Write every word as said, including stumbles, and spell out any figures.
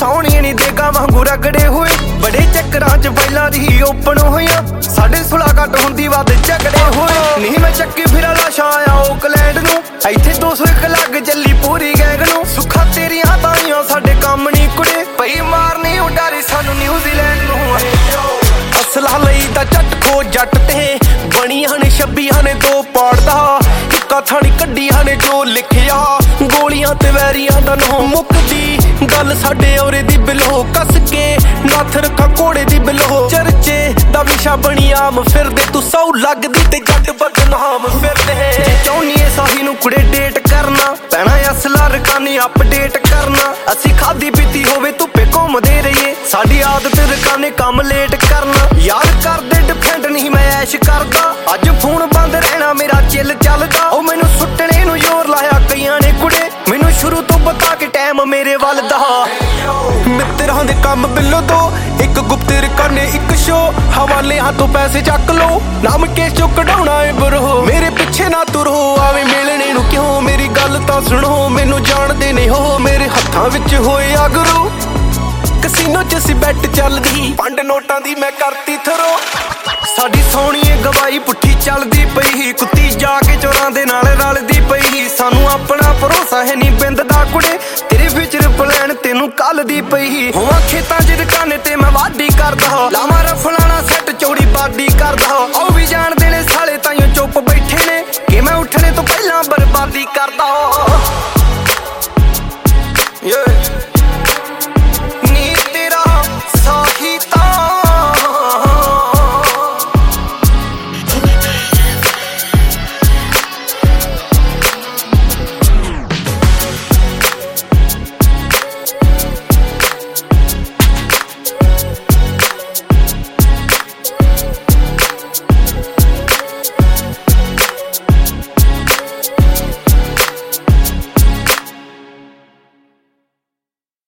ਸੌਣੀਆਂ ਨੀ ਦੇਗਾ ਵਾਂਗੂ ਰਗੜੇ ਹੋਏ ਬੜੇ ਚੱਕਰਾਂ ਚ ਪਹਿਲਾਂ ਦੀ ਓਪਨ ਹੋਈਆਂ ਸਾਡੇ ਸੁਲਾ ਘੱਟ ਹੁੰਦੀ ਵੱਧ ਝਗੜੇ ਹੋਏ ਨਹੀਂ ਮੈਂ ਚੱਕੀ ਫਿਰਾਂ ਲਾਸ਼ਾਂ ਆ ਓਕਲੈਂਡ ਨੂੰ ਇੱਥੇ ਦੋ ਸੌ ਇੱਕ ਲੱਗ ਚੱਲੀ ਪੂਰੀ ਗੈਂਗ ਨੂੰ ਸੁੱਖਾ ਤੇਰੀਆਂ ਤਾਈਆਂ ਸਾਡੇ ਕੰਮ ਨੀ ਕੁੜੇ ਪਈ ਮਾਰਨੀ ਉਡਾਰੀ ਸਾਨੂੰ ਨਿਊਜ਼ੀਲੈਂਡ ਨੂੰ ਅਸਲਾ ਲਈ ਤਾਂ ਝੱਟ ਖੋ ਜੱਟ ਤੇ ਬਣੀਆਂ ਨੇ ਛੱਬੀਆਂ ਨੇ ਦੋ ਪਾੜਦਾ ਇੱਕਾ ਥਾਣੀ ਕੱਢੀਆਂ ਨੇ ਜੋ ਲਿਖਿਆ ਗੋਲੀਆਂ ਤੇ ਵੈਰੀਆਂ ਦਾ ਨੋ ਮੁੱਕਦੀ ਗੱਲ ਸਾਡੇ ਔਰੇ ਦੀ ਬਿਲੋ ਕੱਸ ਕੇ ਨੱਥ ਰੱਖਾ ਘੋੜੇ ਦੀ ਬਿਲੋ ਚਰਚੇ ਦਾ ਵਿਸ਼ਾ ਬਣੀ ਆਮ ਫਿਰਦੇ ਤੂੰ ਸੌ ਲੱਗਦੀ ਤੇ ਜੱਟ ਬਦਨਾਮ ਫਿਰਦੇ ਜੇ ਚਾਹੁੰਨੀ ਏ ਸਾਹੀ ਨੂੰ ਕੁੜੇ ਡੇਟ ਕਰਨਾ ਪੈਣਾ ਅਸਲਾ ਰਕਾਨੀ ਅਪਡੇਟ ਕਰਨਾ ਅਸੀਂ ਖਾਦੀ ਪੀਤੀ ਹੋਵੇ ਧੁੱਪੇ ਘੁੰਮਦੇ ਰਹੀਏ ਸਾਡੀ ਆਦਤ ਰਕਾਨੇ ਕੰਮ ਲੇਟ ਕਰਨਾ ਯਾਦ ਕਰਦੇ ਡਿਫੈਂਡ ਨਹੀਂ ਮੈਂ ਐਸ਼ ਕਰਦਾ ਅੱਜ ਫੋਨ ਬੰਦ ਰਹਿਣਾ ਮੇਰਾ ਚਿੱਲ ਚੱਲਦਾ ਉਹ ਮੈਨੂੰ ਸੁੱਟਣੇ ਨੂੰ ਜ਼ੋਰ ਲਾਇਆ ਕਈਆਂ ਨੇ ਕੁੜੇ ਮੈਨੂੰ ਸ਼ੁਰੂ ਤੋਂ ਬਤਾ ਕੇ ਟਾਈਮ ਮੇਰੇ ਵੱਲ ਦਾ ਮਿੱਤਰਾਂ ਦੇ ਕੰਮ ਬਿੱਲੋ ਦੋ ਇੱਕ ਗੁਪਤ ਰਕਾਨੇ ਇੱਕ ਸ਼ੋ ਹਵਾਲੇ ਹੱਥੋਂ ਪੈਸੇ ਚੱਕ ਲੋ ਨਾਮ ਕੇਸ ਚੋਂ ਕਢਾਉਣਾ ਏ ਬਰੋ ਮੇਰੇ ਪਿੱਛੇ ਨਾ ਤੁਰੋ ਆਵੇਂ ਮਿਲਣੇ ਨੂੰ ਕਿਉਂ ਮੇਰੀ ਗੱਲ ਤਾਂ ਸੁਣੋ ਮੈਨੂੰ ਜਾਣਦੇ ਨਹੀਂ ਹੋ ਮੇਰੇ ਹੱਥਾਂ ਵਿੱਚ ਹੋਏ ਅਗਰੂ ਕਸੀਨੋ ਚ ਸੀ ਬੈਟ ਚੱਲਦੀ ਪੰਡ ਨੋਟਾਂ ਦੀ ਮੈਂ ਕਰਤੀ ਥਰੋ ਸਾਡੀ ਸੋਹਣੀਏ ਗਵਾਈ ਪੁੱਠੀ ਚੱਲਦੀ ਪਈ ਕੁੱਤੀ ਜਾ ਕੇ ਚੋਰਾਂ ਦੇ ਨਾਲ ਰਲਦੀ ਪਈ ਸਾਨੂੰ ਆਪਣਾ ਭਰੋਸਾ ਹੈ ਨਹੀਂ ਬਿੰਦ ਦਾ ਕੁੜੇ ਤੇਰੇ ਫਿਊਚਰ ਪਲਾਨ ਤੈਨੂੰ ਕੱਲ ਦੀ ਪਈ ਹੋਵਾਂ ਖੇਤਾਂ ਚ ਦੁਕਾਨੇ ਤੇ ਮੈਂ ਵਾਢੀ ਕਰਦਾ ਲਾਵਾਂ ਰਫਲਾਣਾ ਸੈੱਟ ਚੌੜੀ ਬਾਡੀ ਕਰਦਾ ਉਹ ਵੀ ਜਾਣਦੇ ਨੇ ਸਾਲੇ ਤਾਈਓ ਚੁੱਪ ਬੈਠੇ ਨੇ ਕਿ ਮੈਂ ਉੱਠਣੇ ਤੋਂ ਪਹਿਲਾਂ ਬਰਬਾਦੀ ਕਰਦਾ yeah